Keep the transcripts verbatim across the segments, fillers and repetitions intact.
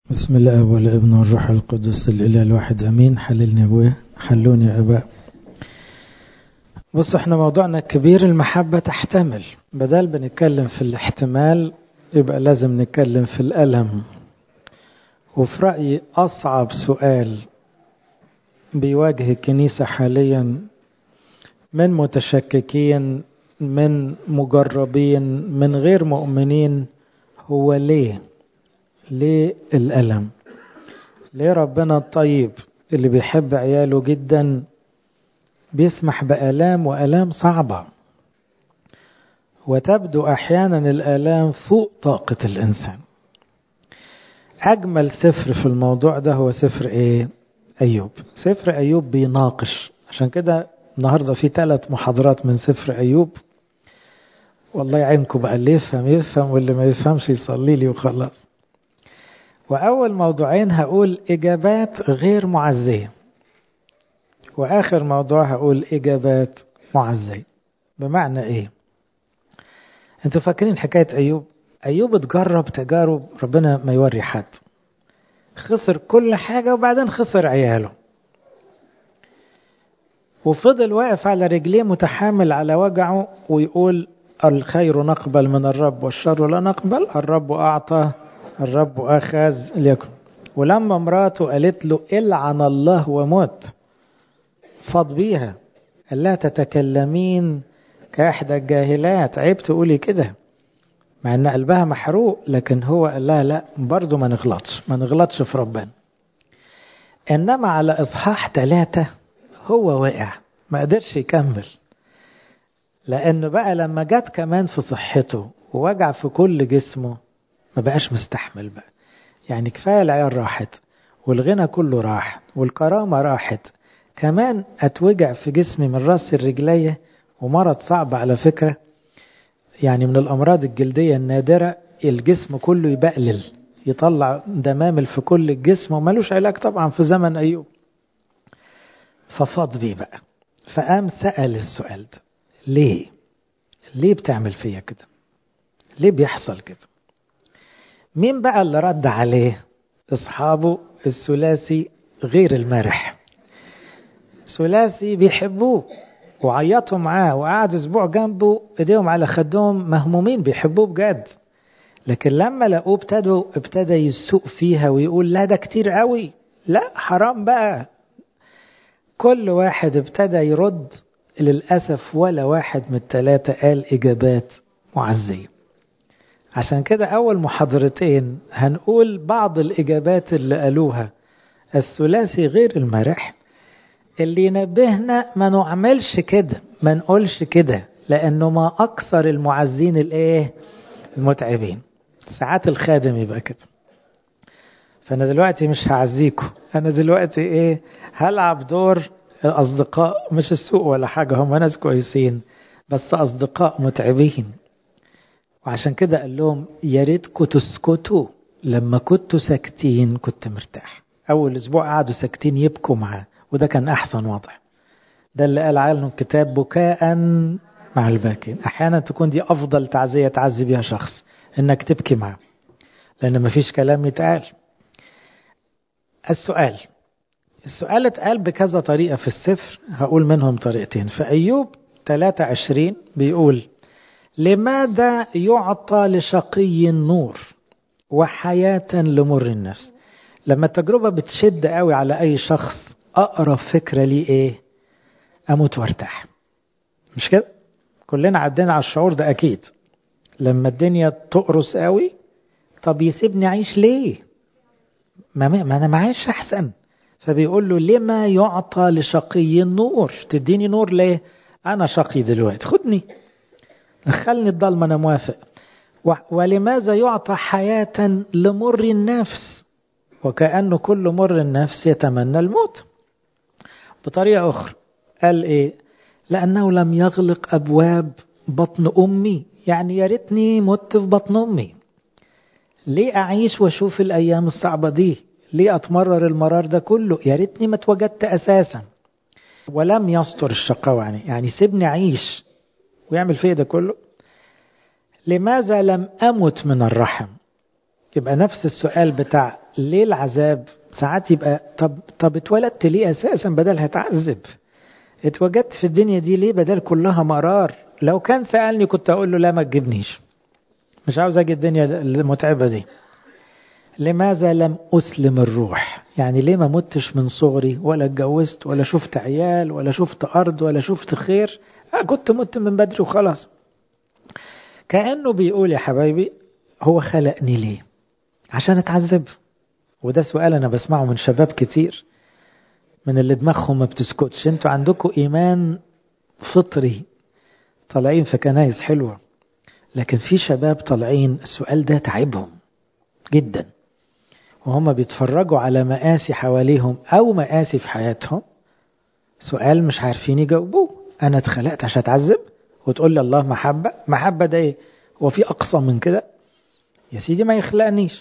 بسم الله والابن والروح القدس الإله الواحد أمين. حللني أبويا، حلوني يا أباء. بص، احنا موضوعنا الكبير المحبة تحتمل. بدل بنتكلم في الاحتمال يبقى لازم نتكلم في الألم. وفي رأيي أصعب سؤال بيواجه الكنيسة حاليا من متشككين، من مجربين، من غير مؤمنين، هو ليه؟ ليه الألم؟ ليه ربنا الطيب اللي بيحب عياله جدا بيسمح بآلام وآلام صعبة؟ وتبدو أحيانا الآلام فوق طاقة الإنسان. أجمل سفر في الموضوع ده هو سفر إيه؟ أيوب. سفر أيوب بيناقش، عشان كده النهاردة في ثلاث محاضرات من سفر أيوب. والله يعينكم بقى، اللي يفهم يفهم واللي ما يفهمش يصلي لي وخلاص. وأول موضوعين هقول إجابات غير معزية، وآخر موضوع هقول إجابات معزية. بمعنى إيه؟ أنتوا فاكرين حكاية أيوب؟ أيوب اتجرب تجارب ربنا ما يوري حد. خسر كل حاجة وبعدين خسر عياله، وفضل واقف على رجليه متحامل على وجعه ويقول الخير نقبل من الرب والشر لا نقبل، الرب أعطى الرب أخذ ليكن. ولما مراته قالت له العن الله وموت، فاض بيها، قال لها تتكلمين كإحدى الجاهلات، عيب تقولي كده، مع ان قلبها محروق. لكن هو قال لها لا، برضو ما نغلطش ما نغلطش في ربنا. انما على اصحاح ثلاثة هو وقع، ما قدرش يكمل، لانه بقى لما جت كمان في صحته ووجع في كل جسمه ما بقاش مستحمل بقى. يعني كفاية العيال راحت والغنى كله راح والكرامة راحت، كمان اتوجع في جسمي من راس الرجلية، ومرض صعب على فكرة، يعني من الأمراض الجلدية النادرة، الجسم كله يبقلل، يطلع دمامل في كل الجسم، ومالوش علاج طبعا في زمن أيوب. ففاض بيه بقى، فقام سأل السؤال ده، ليه؟ ليه بتعمل فيا كده؟ ليه بيحصل كده؟ مين بقى اللي رد عليه؟ أصحابه الثلاثي غير المرح. ثلاثي بيحبوه وعيطوا معاه وقعد اسبوع جنبه ايديهم على خدهم مهمومين، بيحبوه بجد. لكن لما لقوه ابتدوا ابتدى يسوق فيها ويقول لا ده كتير قوي، لا حرام بقى. كل واحد ابتدى يرد، للأسف ولا واحد من الثلاثة قال إجابات معزية. عشان كده أول محاضرتين هنقول بعض الإجابات اللي قالوها الثلاثي غير المرح، اللي ينبهنا ما نعملش كده، ما نقولش كده، لأنه ما أكثر المعزين الإيه؟ المتعبين. ساعات الخادم يبقى كده. فأنا دلوقتي مش هعزيكم، أنا دلوقتي إيه؟ هلعب دور أصدقاء، مش السوق ولا حاجة، هم ناس كويسين بس أصدقاء متعبين. وعشان كده قال لهم يا ريتكم تسكتوا، لما كنتوا ساكتين كنت مرتاح. أول أسبوع قعدوا ساكتين يبكوا معاه، وده كان أحسن وضع. ده اللي قال عنه الكتاب بكاء مع الباكين. أحيانا تكون دي أفضل تعزية تعزي بها شخص، إنك تبكي معه، لأن مفيش كلام يتقال. السؤال السؤال اتقال بكذا طريقة في السفر، هقول منهم طريقتين. في أيوب ثلاثة وعشرين بيقول لماذا يعطى لشقي النور وحياة لمر النفس؟ لما التجربة بتشد قوي على أي شخص، أقرب فكرة ليه إيه؟ أموت وارتاح. مش كده؟ كلنا عدينا على الشعور ده أكيد. لما الدنيا تقرص قوي، طب يسيبني أعيش ليه؟ ما, ما أنا معيش أحسن. فبيقول له لما يعطى لشقي النور؟ تديني نور ليه؟ أنا شقي دلوقتي، خدني دخلني الضلمة، أنا موافق. ولماذا يعطى حياة لمر النفس؟ وكأنه كل مر النفس يتمنى الموت. بطريقة أخرى قال إيه؟ لأنه لم يغلق أبواب بطن أمي، يعني يا ريتني مت في بطن أمي. ليه أعيش وأشوف الأيام الصعبة دي؟ ليه أتمرر المرار ده كله؟ يا ريتني ما اتوجدت أساسا. ولم يستر الشقاوة يعني, يعني سيبني أعيش ويعمل فيه ده كله. لماذا لم أمت من الرحم؟ يبقى نفس السؤال بتاع ليه العذاب ساعات يبقى طب طب اتولدت ليه اساسا بدل هتعذب؟ اتوجدت في الدنيا دي ليه بدل كلها مرار؟ لو كان سألني كنت اقول له لا ما تجيبنيش، مش عاوز اجي الدنيا المتعبة دي. لماذا لم أسلم الروح؟ يعني ليه ما متش من صغري ولا اتجوزت ولا شفت عيال ولا شفت أرض ولا شفت خير؟ أه كنت مت من بدري وخلاص. كأنه بيقول يا حبايبي هو خلقني ليه؟ عشان اتعذب. وده سؤال أنا بسمعه من شباب كتير من اللي دماغهم ما بتسكتش. انتوا عندكم إيمان فطري طالعين في كنايس حلوة، لكن في شباب طالعين السؤال ده تعبهم جدا، وهم بيتفرجوا على مآسي حواليهم أو مآسي في حياتهم، سؤال مش عارفين يجاوبوه. أنا اتخلقت عشان أتعذب؟ وتقول لي الله محبة؟ محبة ده إيه؟ هو في أقصى من كده؟ يا سيدي ما يخلقنيش.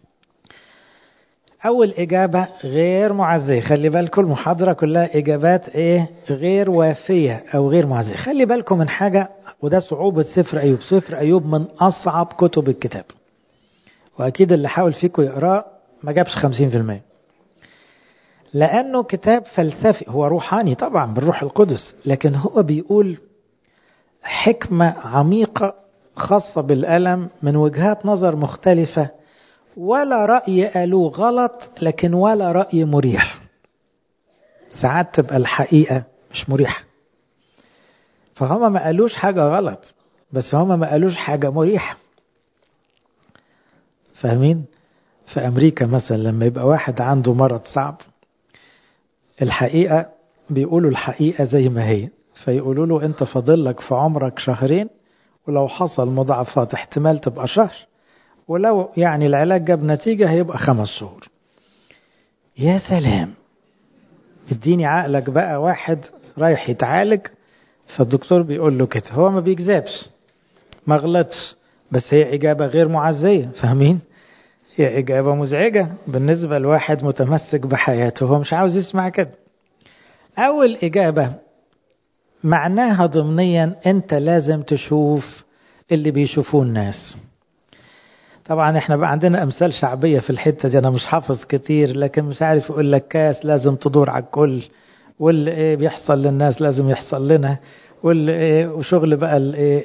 أول إجابة غير معزية. خلي بالكم المحاضرة كلها إجابات إيه؟ غير وافية أو غير معزية. خلي بالكم من حاجة، وده صعوبة سفر أيوب. سفر أيوب من أصعب كتب الكتاب، وأكيد اللي حاول فيكم يقرأ ما جابش خمسين في المية، لأنه كتاب فلسفي. هو روحاني طبعا بالروح القدس، لكن هو بيقول حكمة عميقة خاصة بالألم من وجهات نظر مختلفة، ولا رأي قالوه غلط لكن ولا رأي مريح. ساعات تبقى الحقيقة مش مريحة، فهم ما قالوش حاجة غلط بس هم ما قالوش حاجة مريحة. فاهمين؟ في أمريكا مثلا لما يبقى واحد عنده مرض صعب، الحقيقة بيقولوا الحقيقة زي ما هي، فيقولوا له أنت فاضل لك في عمرك شهرين، ولو حصل مضاعفات احتمال تبقى شهر، ولو يعني العلاج جاب نتيجة هيبقى خمس شهور. يا سلام، اديني عقلك بقى. واحد رايح يتعالج فالدكتور بيقول له كده، هو ما بيكذبش ما غلطش، بس هي إجابة غير معزية. فاهمين؟ هي إجابة مزعجة بالنسبة لواحد متمسك بحياته، هو مش عاوز يسمع كده. أول إجابة معناها ضمنيا أنت لازم تشوف اللي بيشوفوه الناس. طبعا احنا بقى عندنا أمثال شعبية في الحتة دي، أنا مش حافظ كتير لكن مش عارف يقول لك كاس لازم تدور على الكل، واللي ايه بيحصل للناس لازم يحصل لنا، واللي ايه وشغل بقى الايه.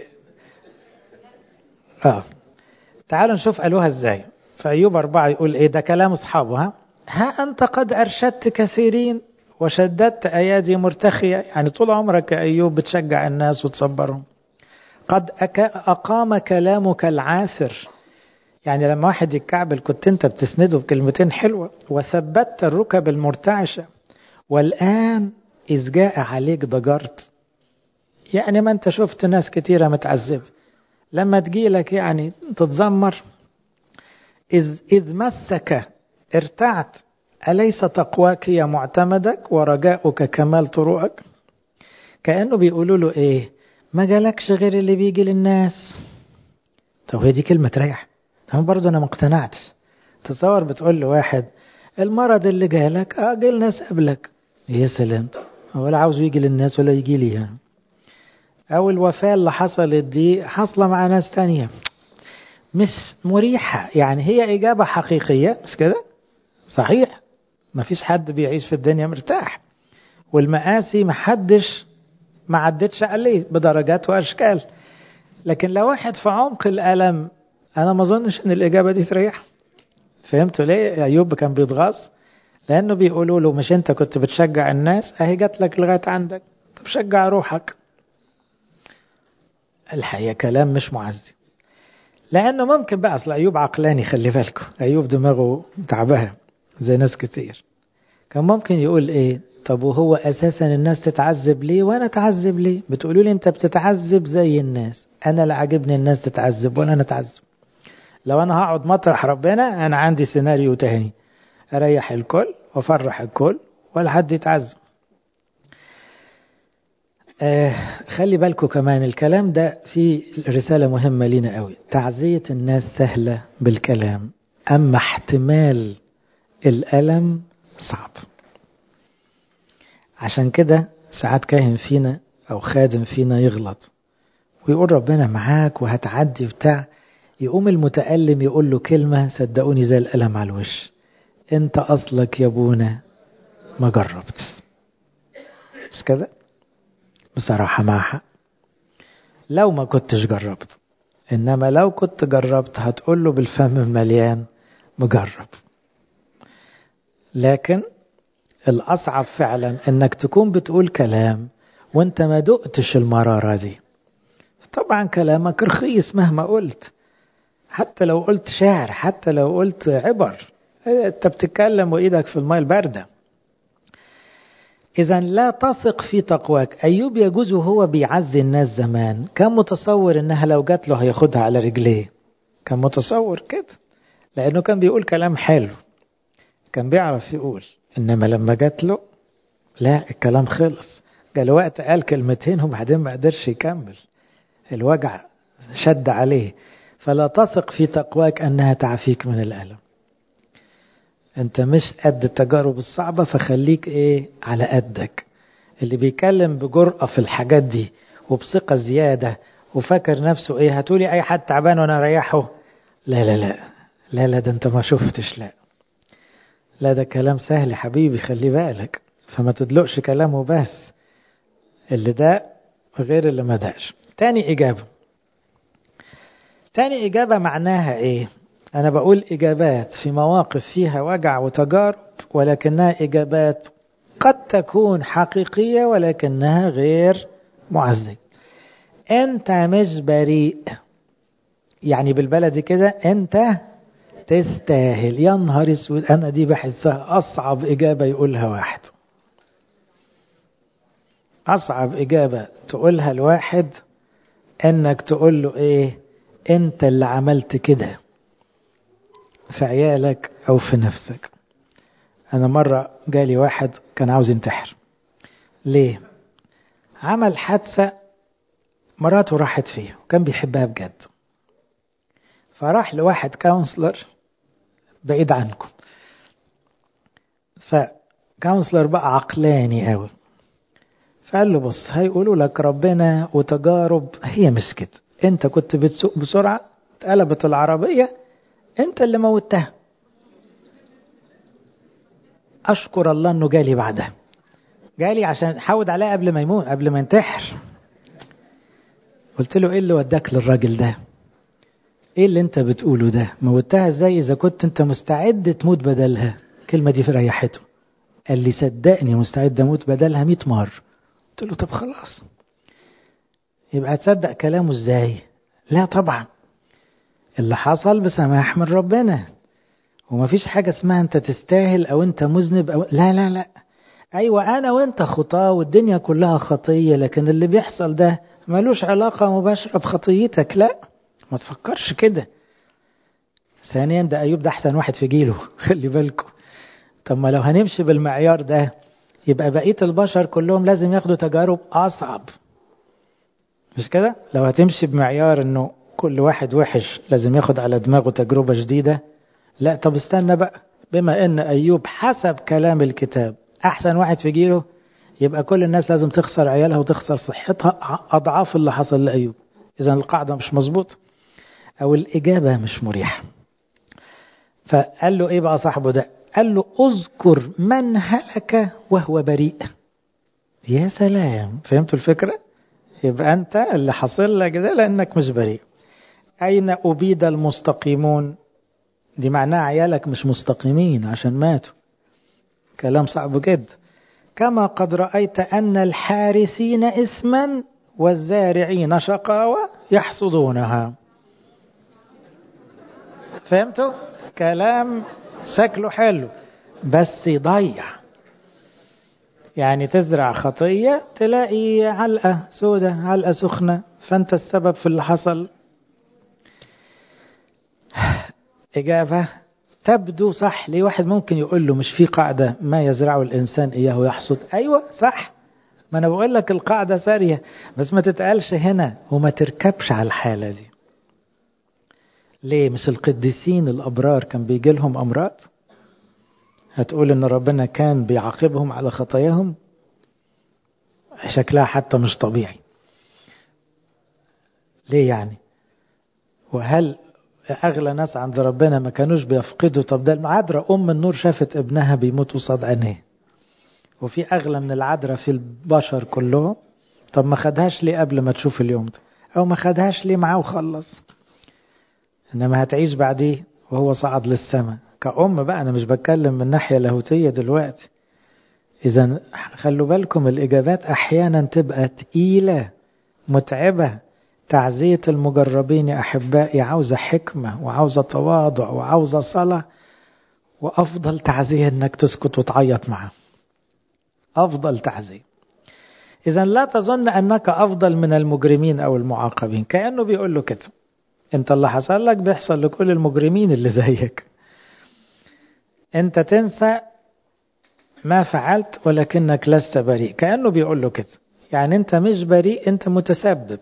اه تعالوا نشوف قالوها ازاي. فأيوب أربعة يقول ايه؟ ده كلام أصحابه. ها ها أنت قد أرشدت كثيرين وشددت أيادي مرتخية. يعني طول عمرك يا أيوب بتشجع الناس وتصبرهم. قد أقام كلامك العاسر، يعني لما واحد يتكعبل كنت انت بتسنده بكلمتين حلوة. وثبتت الركب المرتعشة، والآن إذ جاء عليك ضجرت. يعني ما انت شفت ناس كتيرة متعذب، لما تجيلك يعني تتذمر. إذ, إذ مسك ارتعت، أليس تقواك يا معتمدك ورجاؤك كمال طرقك؟ كأنه بيقولوا له إيه؟ ما جالكش غير اللي بيجي للناس. طب هي دي كلمة تريح؟ طب برضو أنا مقتنعتش. تصور بتقول له واحد المرض اللي جالك اه جه الناس قبلك، يا سلام، ولا عاوز يجي للناس ولا يجي لي يعني. أو الوفاة اللي حصلت دي حصلة مع ناس تانية، مش مريحة. يعني هي إجابة حقيقية بس كده صحيح، ما فيش حد بيعيش في الدنيا مرتاح، والمآسي محدش ما عدتش عليه بدرجات وأشكال. لكن لو واحد في عمق الألم أنا ما أظنش أن الإجابة دي تريح. فهمتوا ليه أيوب كان بيتغاظ؟ لأنه بيقولوا له مش أنت كنت بتشجع الناس، أهي جات لك لغاية عندك، طب شجع روحك. الحقيقة كلام مش معزي، لأنه ممكن بقى أصل أيوب عقلاني. خلي بالكم أيوب دماغه تعبها زي ناس كتير. كان ممكن يقول إيه؟ طب وهو أساسا الناس تتعذب ليه وأنا أتعذب ليه؟ بتقولوا لي أنت بتتعذب زي الناس، أنا لا عجبني الناس تتعذب ولا أنا أتعذب. لو أنا هقعد مطرح ربنا أنا عندي سيناريو تاني، أريح الكل وأفرح الكل ولا حد يتعذب. آه خلي بالكم كمان الكلام ده فيه رسالة مهمة لنا قوي. تعزية الناس سهلة بالكلام، أما احتمال الألم صعب. عشان كده ساعات كاهن فينا أو خادم فينا يغلط ويقول ربنا معاك وهتعدي بتاع، يقوم المتألم يقول له كلمة صدقوني زي القلم على الوش: انت اصلك يا ابونا ما جربت. مش كده؟ بصراحة مع حق، لو ما كنتش جربت. انما لو كنت جربت هتقول له بالفم المليان مجرب. لكن الأصعب فعلا انك تكون بتقول كلام وانت ما دقتش المرارة دي. طبعا كلامك رخيص مهما قلت، حتى لو قلت شعر، حتى لو قلت عبر، انت بتتكلم وايدك في الماء الباردة. إذا لا تثق في تقواك. أيوب يجوز وهو بيعزي الناس زمان كان متصور إنها لو جات له هياخدها على رجليه، كان متصور كده لأنه كان بيقول كلام حلو، كان بيعرف يقول. إنما لما جات له لا، الكلام خلص. جاله وقت قال كلمتين وبعدين ما قدرش يكمل، الوجع شد عليه. فلا تثق في تقواك أنها تعفيك من الألم. انت مش قد التجارب الصعبة، فخليك ايه على قدك. اللي بيكلم بجرأة في الحاجات دي وبثقة زيادة وفاكر نفسه ايه، هتقولي اي حد تعبان وانا اريحه؟ لا لا لا لا لا، ده انت ما شفتش. لا لا، ده كلام سهل حبيبي، خلي بالك. فما تدلقش كلامه بس، اللي ده غير اللي ما داش. تاني اجابة، تاني اجابة معناها ايه؟ أنا بقول إجابات في مواقف فيها وجع وتجارب، ولكنها إجابات قد تكون حقيقية ولكنها غير معزية. أنت مش بريء، يعني بالبلدي كده أنت تستاهل. يا نهار اسود، أنا دي بحسها أصعب إجابة يقولها واحد. أصعب إجابة تقولها الواحد أنك تقول له إيه؟ أنت اللي عملت كده في عيالك أو في نفسك. أنا مرة جالي واحد كان عاوز ينتحر. ليه؟ عمل حادثة، مراته راحت فيه وكان بيحبها بجد، فراح لواحد كاونسلر بعيد عنكم. فكاونسلر بقى عقلاني قوي، فقال له بص، هيقولوا لك ربنا وتجارب، هي مش كده. انت كنت بتسوق بسرعة، اتقلبت العربية، انت اللي موتها. اشكر الله انه جالي بعدها، جالي عشان حاود عليها قبل ما يموت، قبل ما ينتحر. قلت له ايه اللي وداك للراجل ده؟ ايه اللي انت بتقوله ده؟ موتها ازاي اذا كنت انت مستعد تموت بدلها؟ الكلمة دي فريحته. قال لي صدقني مستعد اموت بدلها مئة مرة. قلت له طب خلاص، يبقى تصدق كلامه ازاي؟ لا طبعا، اللي حصل بسماح من ربنا، ومفيش حاجة اسمها انت تستاهل او انت مذنب أو لا لا لا. ايوه انا وانت خطاه والدنيا كلها خطية، لكن اللي بيحصل ده ملوش علاقة مباشرة بخطيتك. لا، ما تفكرش كده. ثانيا ده ايوب ده احسن واحد في جيله خلي بالكم. طب ما لو هنمشي بالمعيار ده يبقى بقية البشر كلهم لازم ياخدوا تجارب اصعب، مش كده؟ لو هتمشي بمعيار انه كل واحد وحش لازم ياخد على دماغه تجربة جديدة، لا طب استنى بقى. بما ان ايوب حسب كلام الكتاب احسن واحد في جيله، يبقى كل الناس لازم تخسر عيالها وتخسر صحتها اضعاف اللي حصل لايوب. اذا القاعدة مش مظبوط او الاجابة مش مريحة. فقال له ايه بقى صاحبه ده؟ قال له اذكر من هلك وهو بريء. يا سلام، فهمتوا الفكرة؟ يبقى انت اللي حصل لك ده لانك مش بريء. اين ابيد المستقيمون؟ دي معناها عيالك مش مستقيمين عشان ماتوا. كلام صعب جدا. كما قد رأيت أن الحارسين إثما والزارعين شقاوة يحصدونها. فهمتوا؟ كلام شكله حلو بس يضيع. يعني تزرع خطية تلاقي علقة سودة، علقة سخنة، فأنت السبب في اللي حصل. إجابة تبدو صح. ليه واحد ممكن يقول له مش في قاعدة ما يزرعه الإنسان إياه يحصد؟ أيوة صح، ما أنا بقول لك القاعدة سارية، بس ما تتقالش هنا وما تركبش على الحالة دي. ليه؟ مش القديسين الأبرار كان بيجي لهم أمراض؟ هتقول إن ربنا كان بيعاقبهم على خطاياهم؟ شكلها حتى مش طبيعي. ليه يعني؟ وهل أغلى ناس عند ربنا ما كانوش بيفقدوا. طب ده العذراء أم النور شافت ابنها بيموت قصاد عينيه، وفي أغلى من العذراء في البشر كلهم. طب ما خدهاش ليه قبل ما تشوف اليوم ده؟ أو ما خدهاش ليه معاه وخلص؟ إنما هتعيش بعديه وهو صعد للسماء كأم بقى. أنا مش بتكلم من ناحية لاهوتية دلوقتي. إذا خلوا بالكم الإجابات أحيانا تبقى تقيلة متعبة. تعزية المجربين يا أحبائي عاوزة حكمة وعاوزة تواضع وعاوزة صلاة، وأفضل تعزية أنك تسكت وتعيط معه. أفضل تعزية. إذا لا تظن أنك أفضل من المجرمين أو المعاقبين. كأنه بيقول له كده، أنت اللي حصل لك بيحصل لكل المجرمين اللي زيك. أنت تنسى ما فعلت ولكنك لست بريء. كأنه بيقول له كده، يعني أنت مش بريء، أنت متسبب.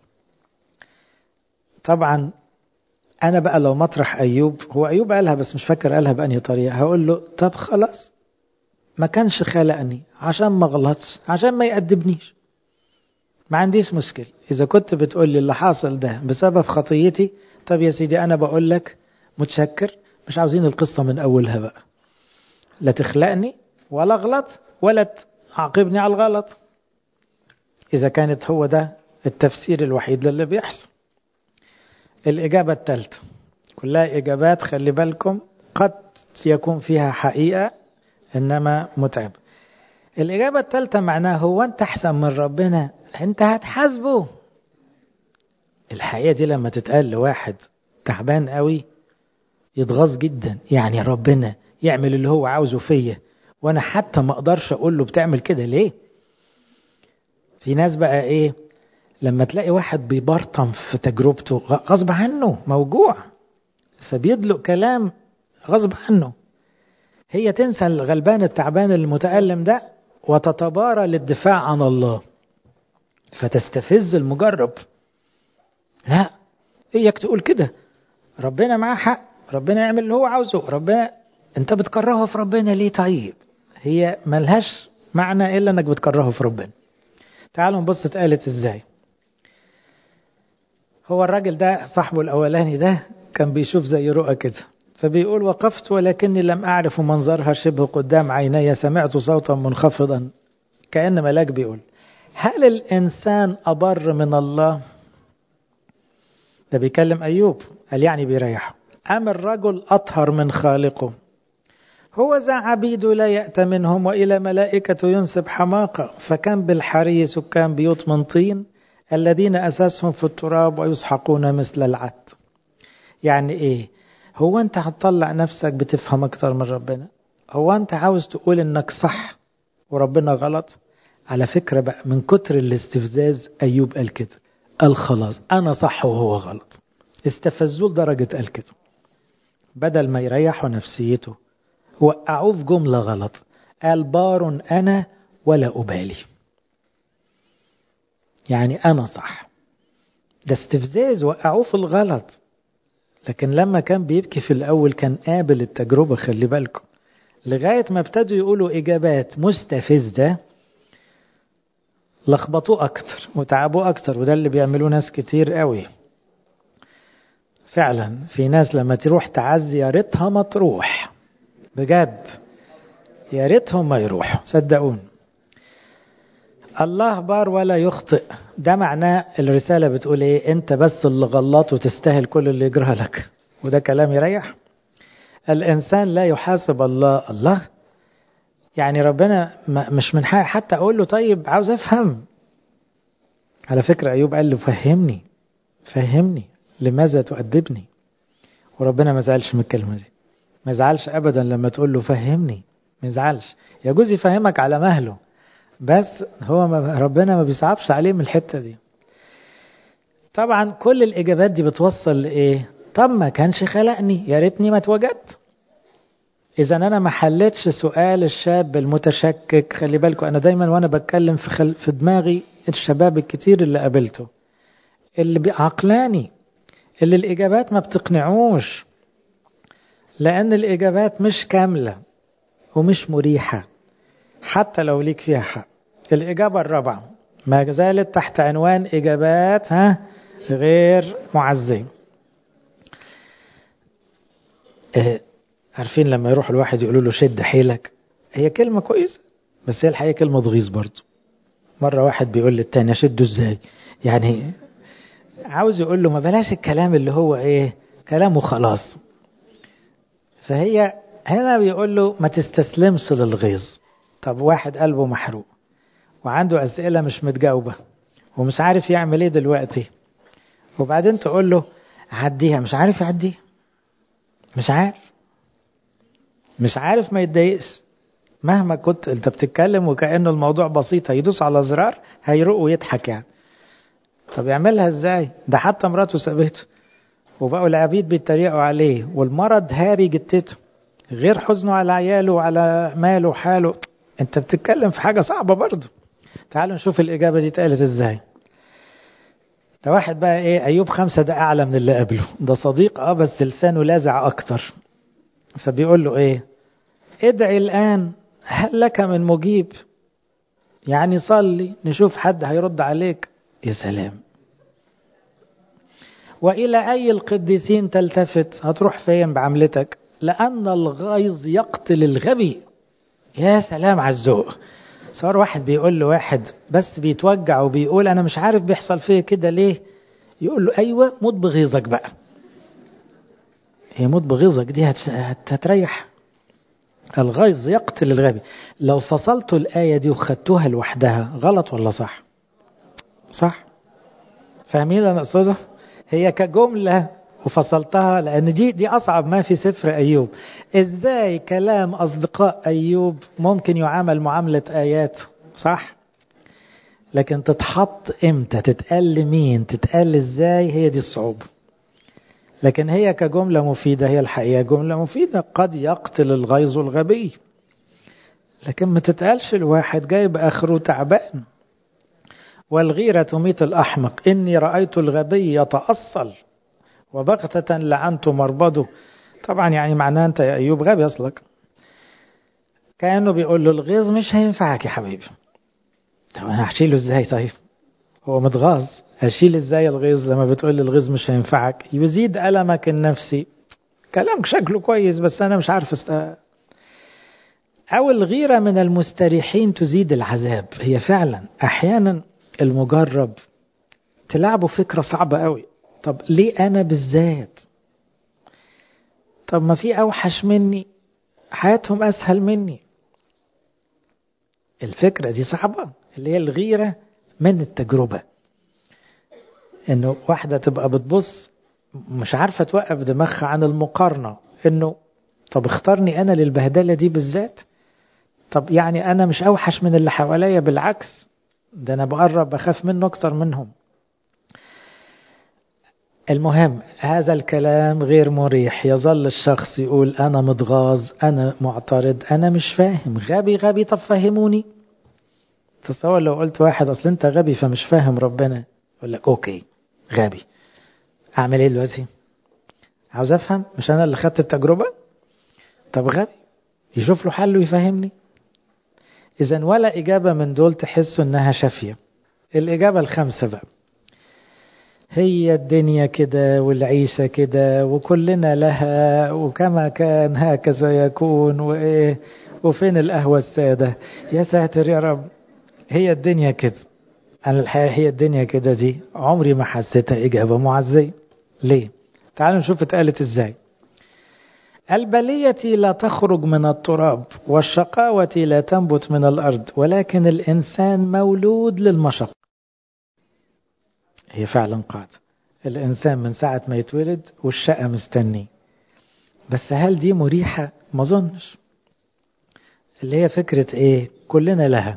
طبعا أنا بقى لو مطرح أيوب، هو أيوب قالها بس مش فاكر قالها بأنهي طريقة، هقول له طب خلاص ما كانش خلقني عشان ما غلطش، عشان ما يأدبنيش، ما عنديش مشكلة. إذا كنت بتقول لي اللي حاصل ده بسبب خطيتي، طب يا سيدي أنا بقول لك متشكر، مش عاوزين القصة من أولها بقى. لا تخلقني ولا غلط ولا تعاقبني على الغلط، إذا كانت هو ده التفسير الوحيد للي بيحصل. الإجابة الثالثة كلها إجابات خلي بالكم قد يكون فيها حقيقة إنما متعب. الإجابة الثالثة معناها هو أنت أحسن من ربنا، أنت هتحاسبه. الحقيقة دي لما تتقال لواحد تعبان قوي يتغاظ جدا. يعني ربنا يعمل اللي هو عاوزه فيا وأنا حتى ما أقدرش أقول له بتعمل كده ليه؟ في ناس بقى إيه لما تلاقي واحد بيبرطم في تجربته غصب عنه موجوع، فبيدلق كلام غصب عنه. هي تنسى الغلبان التعبان المتألم ده وتتبارى للدفاع عن الله، فتستفز المجرب. لا، إياك تقول كده، ربنا معاه حق، ربنا يعمل اللي هو عاوزه، ربنا. انت بتكرهه في ربنا ليه؟ طيب هي ملهاش معنى إلا انك بتكرهه في ربنا. تعالوا نبص اتقالت ازاي. هو الراجل ده صاحبه الأولاني ده كان بيشوف زي رؤى كده، فبيقول وقفت ولكني لم أعرف منظرها شبه قدام عيني، سمعت صوتا منخفضا كأن ملاك بيقول هل الإنسان أبر من الله؟ ده بيكلم أيوب، قال يعني بيريحه. أم الرجل أطهر من خالقه؟ هو ذا عبيد لا يأتمنهم وإلى ملائكة ينسب حماقة، فكان بالحري سكان بيوت من طين الذين أساسهم في التراب ويسحقون مثل العد. يعني إيه؟ هو أنت هتطلع نفسك بتفهم أكتر من ربنا؟ هو أنت عاوز تقول إنك صح وربنا غلط؟ على فكرة بقى من كتر الاستفزاز أيوب قال كده، قال خلاص أنا صح وهو غلط. استفزوه لدرجة قال كده، بدل ما يريحوا نفسيته وقعوه في جملة غلط، قال بار أنا ولا أبالي. يعني أنا صح. ده استفزاز، وقعوه في الغلط. لكن لما كان بيبكي في الأول كان قابل التجربة. خلي بالكم لغاية ما ابتدوا يقولوا إجابات مستفزة لخبطوه أكتر وتعبوه أكتر. وده اللي بيعملوه ناس كتير قوي فعلا. في ناس لما تروح تعزي يا ريتها ما تروح، بجد يا ريتهم ما يروحوا، صدقون. الله بار ولا يخطئ، ده معناه الرسالة بتقول ايه؟ انت بس اللي غلط وتستاهل كل اللي يجرى لك. وده كلام يريح. الانسان لا يحاسب الله. الله يعني ربنا مش من حق حتى اقول له طيب عاوز افهم. على فكرة ايوب قال له فهمني فهمني لماذا تؤدبني؟ وربنا ما زعلش من الكلمة دي، ما زعلش ابدا لما تقول له فهمني، ما زعلش. يجوز يفهمك على مهله، بس هو ما ربنا ما بيصعبش عليه من الحتة دي. طبعا كل الإجابات دي بتوصل لإيه؟ طب ما كانش خلقني، يا ريتني ما اتوجدت. إذا أنا ما حلتش سؤال الشاب المتشكك. خلي بالكم أنا دايما وأنا بتكلم في, خل... في دماغي الشباب الكتير اللي قابلته اللي عقلاني، اللي الإجابات ما بتقنعوش، لأن الإجابات مش كاملة ومش مريحة حتى لو ليك فيها حق. الإجابة الرابعة ما زالت تحت عنوان إجابات ها غير معزية. آه عارفين لما يروح الواحد يقولوا له شد حيلك، هي كلمة كويسة بس هي الحقيقة كلمة تغيظ برضو. مرة واحد بيقول للتاني شده ازاي، يعني عاوز يقول له ما بلاش الكلام اللي هو ايه كلامه خلاص. فهي هنا بيقول له ما تستسلمش للغيظ. طب واحد قلبه محروق وعنده أسئلة مش متجاوبة ومش عارف يعمل ايه دلوقتي، وبعدين تقول له عديها، مش عارف يعديها، مش عارف مش عارف ما يتضايقش مهما كنت انت بتتكلم وكأنه الموضوع بسيط، هيدوس على زرار هيروق ويضحك يعني. طب يعملها ازاي؟ ده حتى مراته سابته وبقوا العبيد بيتريقوا عليه والمرض هاري جتته، غير حزنه على عياله وعلى ماله وحاله. انت بتتكلم في حاجة صعبة برضه. تعالوا نشوف الإجابة دي اتقالت ازاي. ده واحد بقى ايه، أيوب خمسة ده أعلى من اللي قبله، ده صديق اه بس لسانه لازع أكتر. فبيقول له ايه، ادعي الآن هل لك من مجيب، يعني صلي نشوف حد هيرد عليك. يا سلام. وإلى أي القديسين تلتفت، هتروح فين بعملتك، لأن الغيظ يقتل الغبي. يا سلام على الذوق. صار واحد بيقول له واحد بس بيتوجع وبيقول أنا مش عارف بيحصل فيه كده ليه، يقول له أيوة موت بغيظك بقى. هي موت بغيظك دي هتريح. الغيظ يقتل الغبي. لو فصلتوا الآية دي وخدتوها لوحدها غلط ولا صح؟ صح. فاهمين أنا أقصده؟ هي كجملة وفصلتها، لأن دي دي أصعب ما في سفر أيوب. إزاي كلام أصدقاء أيوب ممكن يعامل معاملة آيات، صح؟ لكن تتحط إمتى، تتقال لمين، تتقال إزاي، هي دي الصعوبة. لكن هي كجملة مفيدة، هي الحقيقة جملة مفيدة. قد يقتل الغيظ الغبي، لكن ما تتقالش الواحد جايب آخره تعبان. والغيرة تميت الأحمق، إني رأيت الغبي يتأصل وبغتة لعنت مربده. طبعا يعني معناه أنت يا أيوب غبي أصلك. كأنه بيقول له الغيظ مش هينفعك يا حبيبي. طب أنا هشيله إزاي؟ طيب هو متغاظ، هشيل إزاي الغيظ لما بتقول لي الغيظ مش هينفعك؟ يزيد ألمك النفسي. كلامك شكله كويس بس أنا مش عارف است... أو الغيرة من المستريحين تزيد العذاب. هي فعلا أحيانا المجرب تلعبه فكرة صعبة قوي. طب ليه أنا بالذات؟ طب ما في أوحش مني حياتهم أسهل مني. الفكرة دي صعبة، اللي هي الغيرة من التجربة. إنه واحدة تبقى بتبص مش عارفة توقف دماغها عن المقارنة، إنه طب اختارني أنا للبهدلة دي بالذات. طب يعني أنا مش أوحش من اللي حواليا، بالعكس ده أنا بقرب بخاف منه أكتر منهم. المهم هذا الكلام غير مريح. يظل الشخص يقول أنا متغاظ، أنا معترض، أنا مش فاهم، غبي غبي. طب فهموني. تصور لو قلت واحد أصل أنت غبي فمش فاهم ربنا، يقول لك أوكي غبي، أعمل إيه دلوقتي؟ عاوز أفهم، مش أنا اللي خدت التجربة. طب غبي يشوف له حل ويفهمني. إذن ولا إجابة من دول تحسوا إنها شافية. الإجابة الخامسة بقى، هي الدنيا كده والعيشة كده وكلنا لها وكما كان هكذا يكون وإيه وفين القهوة السادة. يا ساتر يا رب. هي الدنيا كده. أنا الحقيقة هي الدنيا كده دي عمري ما حسيتها إجابة معزية. ليه؟ تعالوا نشوف اتقالت إزاي. البلية لا تخرج من التراب والشقاوة لا تنبت من الأرض، ولكن الإنسان مولود للمشق. هي فعلا قاعدة. الإنسان من ساعة ما يتولد والشقة مستني. بس هل دي مريحة؟ ما ظنش. اللي هي فكرة إيه؟ كلنا لها.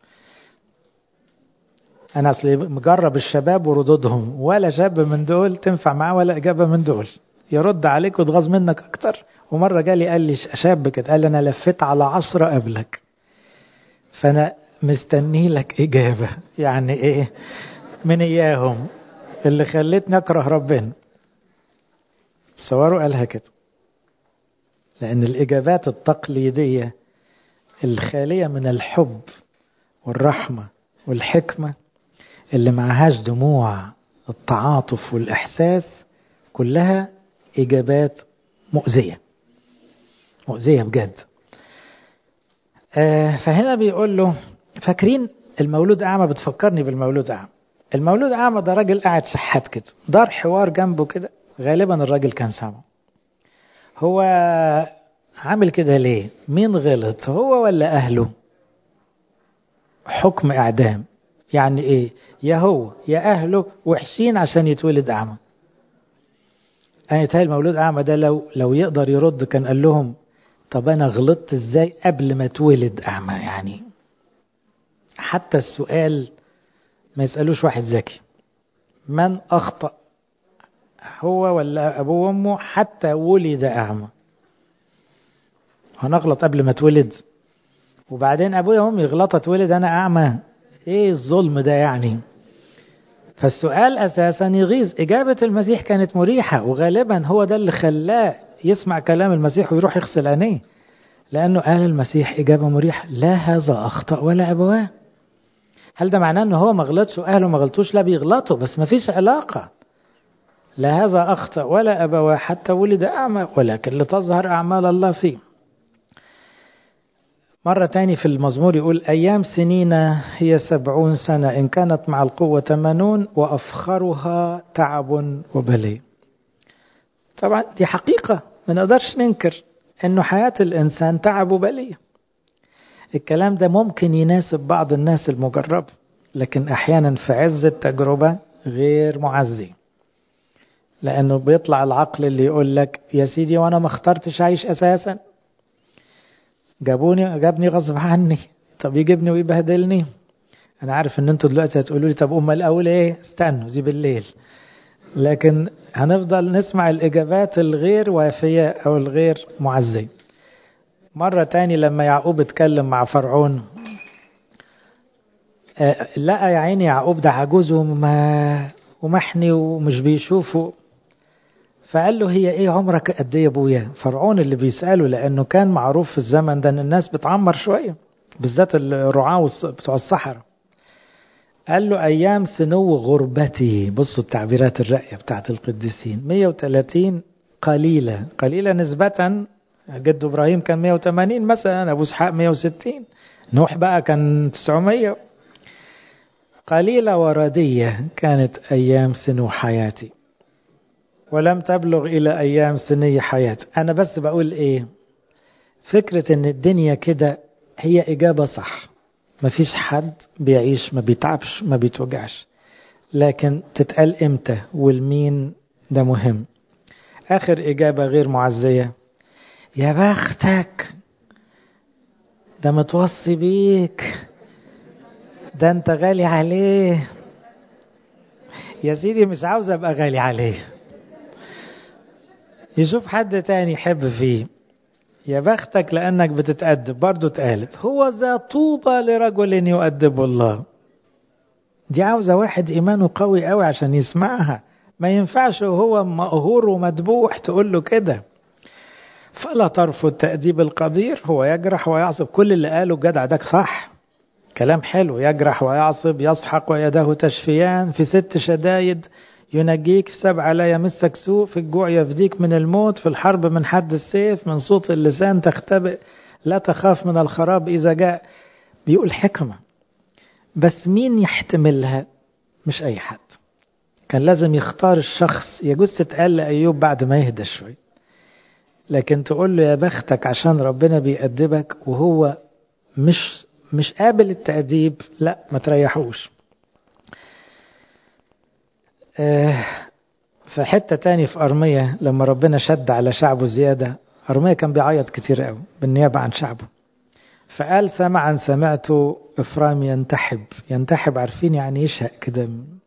أنا أصلي مجرب الشباب وردودهم، ولا شاب من دول تنفع معاه ولا إجابة من دول. يرد عليك وتغاظ منك أكتر. ومرة جالي قال لي شاب كده، قال لي أنا لفيت على عشرة قبلك فأنا مستني لك إجابة. يعني إيه من إياهم اللي خلتني أكره ربنا؟ صوروا قالها كده. لأن الإجابات التقليدية الخالية من الحب والرحمة والحكمة اللي معهاش دموع التعاطف والإحساس كلها إجابات مؤذية. مؤذية بجد. آه فهنا بيقول له فاكرين المولود أعمى؟ بتفكرني بالمولود أعمى. المولود أعمى ده راجل قاعد شحات كده، دار حوار جنبه كده، غالبا الراجل كان سامع. هو عامل كده ليه؟ مين غلط، هو ولا أهله؟ حكم إعدام. يعني إيه؟ يا هو يا أهله وحشين عشان يتولد أعمى. أنا يتهيأ المولود أعمى ده لو لو يقدر يرد كان قال لهم طب أنا غلطت إزاي قبل ما اتولد أعمى؟ يعني حتى السؤال ما يسألوش واحد ذكي. من أخطأ، هو ولا أبوه وأمه حتى ولد أعمى؟ هنغلط قبل ما اتولد؟ وبعدين أبويا وأمي يغلطوا اتولد أنا أعمى؟ إيه الظلم ده يعني؟ فالسؤال أساسا يغيظ. إجابة المسيح كانت مريحة، وغالبا هو ده اللي خلاه يسمع كلام المسيح ويروح يغسل عينيه، لأنه قال المسيح إجابة مريحة: لا هذا أخطأ ولا أبواه. هل ده معناه أنه هو ما غلطش وأهله ما غلطوش؟ لا، بيغلطوا بس ما فيش علاقة. لا هذا أخطأ ولا أبواه حتى ولد أعمى، ولكن لتظهر أعمال الله فيه. مرة تاني في المزمور يقول: أيام سنين هي سبعون سنة، إن كانت مع القوة ثمانون، وأفخرها تعب وبلي. طبعا دي حقيقة ما نقدرش ننكر أنه حياة الإنسان تعب وبلي. الكلام ده ممكن يناسب بعض الناس المجرب، لكن أحيانا في عز التجربة غير معزي، لأنه بيطلع العقل اللي يقول لك يا سيدي وأنا ما اخترتش عيش أساسا، جابوني جابني غصب عني، طب يجيبني ويبهدلني. أنا عارف أن أنتوا دلوقتي هتقولوا لي طب أم الأول إيه، استنوا زي بالليل، لكن هنفضل نسمع الإجابات الغير وافية أو الغير معزية. مرة تاني لما يعقوب اتكلم مع فرعون، آه لقى يا عيني يعقوب ده عجوز وما ومحني ومش بيشوفه، فقال له هي ايه عمرك قد ايه يا ابويا؟ فرعون اللي بيسأله، لانه كان معروف في الزمن ده ان الناس بتعمر شوية، بالذات الرعاة بتوع الصحراء. قال له ايام سنو غربتي. بصوا التعبيرات الرأية بتاعت القديسين: مية وثلاثين قليلة. قليلة نسبة، جد ابراهيم كان مية وثمانين مثلا، ابو اسحاق مية وستين، نوح بقى كان تسعمية. قليلة وردية كانت ايام سنو حياتي، ولم تبلغ إلى أيام سني حياتي. أنا بس بقول إيه، فكرة إن الدنيا كده هي إجابة صح. مفيش حد بيعيش ما بيتعبش ما بيتوجعش، لكن تتقال إمتى والمين ده مهم. آخر إجابة غير معزية: يا بختك، ده متوصي بيك، ده أنت غالي عليه. يا سيدي مش عاوز أبقى غالي عليه، يشوف حد تاني يحب فيه. يا بختك لأنك بتتأدب. برضو اتقالت: هو ذا طوبى لرجل يؤدب الله. دي عاوزة واحد إيمانه قوي قوي عشان يسمعها. ما ينفعش وهو مقهور ومدبوح تقول له كده. فلا ترفض تأديب القدير، هو يجرح ويعصب. كل اللي قاله جدع ده صح، كلام حلو. يجرح ويعصب، يسحق ويده تشفيان، في ست شدايد ينجيك، في سبعة لا يمسك سوء، في الجوع يفديك من الموت، في الحرب من حد السيف، من صوت اللسان تختبئ، لا تخاف من الخراب إذا جاء. بيقول حكمة، بس مين يحتملها؟ مش أي حد. كان لازم يختار الشخص. يجوز تتقال لأيوب بعد ما يهدى شوي، لكن تقول له يا بختك عشان ربنا بيأدبك وهو مش مش قابل التأديب، لا ما تريحوش. آه في حتة تاني في أرمية لما ربنا شد على شعبه زيادة، أرمية كان بيعيط كتير قوي بالنيابة عن شعبه، فقال: سمعا سمعت إفرام ينتحب. ينتحب عارفين يعني يشهق كده.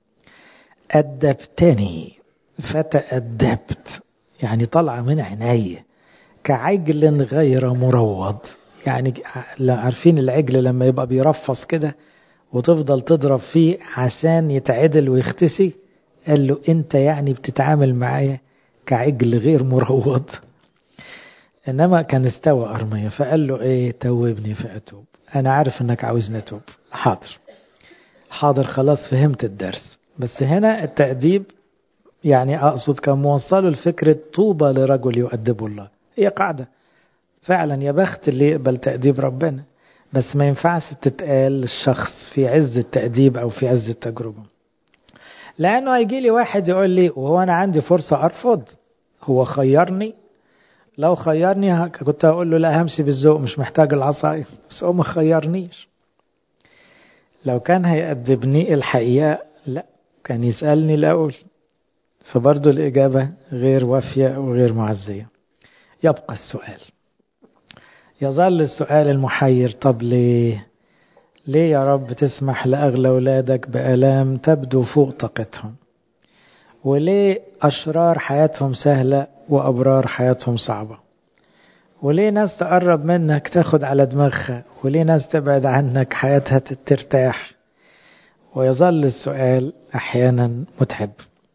أدبتني فتأدبت، يعني طلع من عيني كعجل غير مروض. يعني عارفين العجل لما يبقى بيرفص كده وتفضل تضرب فيه عشان يتعدل ويختسي؟ قال له انت يعني بتتعامل معايا كعجل غير مروض. انما كان استوى أرمية، فقال له ايه، توبني فأتوب. انا عارف انك عاوزني اتوب، حاضر حاضر خلاص فهمت الدرس. بس هنا التأديب يعني اقصد كان موصله لفكرة طوبى لرجل يؤدب الله. هي قاعدة فعلا يا بخت اللي يقبل تأديب ربنا، بس ما ينفعش تتقال للشخص في عز التأديب أو في عز التجربة. لأنه هيجي لي واحد يقول لي وهو أنا عندي فرصة أرفض؟ هو خيرني؟ لو خيرني كنت أقول له لا همشي بالذوق مش محتاج العصاية، بس هو ما خيرنيش. لو كان هيأدبني الحقيقة لا كان يسألني الأول، فبرضو الإجابة غير وافية وغير معزية. يبقى السؤال، يظل السؤال المحير، طب ليه؟ ليه يا رب تسمح لأغلى أولادك بآلام تبدو فوق طاقتهم؟ وليه أشرار حياتهم سهلة وأبرار حياتهم صعبة؟ وليه ناس تقرب منك تاخد على دماغها، وليه ناس تبعد عنك حياتها ترتاح؟ ويظل السؤال أحيانا متعب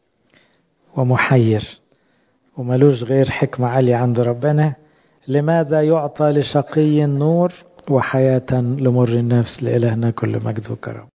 ومحير وملوش غير حكمة عالية عند ربنا. لماذا يعطى لشقي النور وحياة لمر النفس؟ لإلهنا كل مجد وكرم.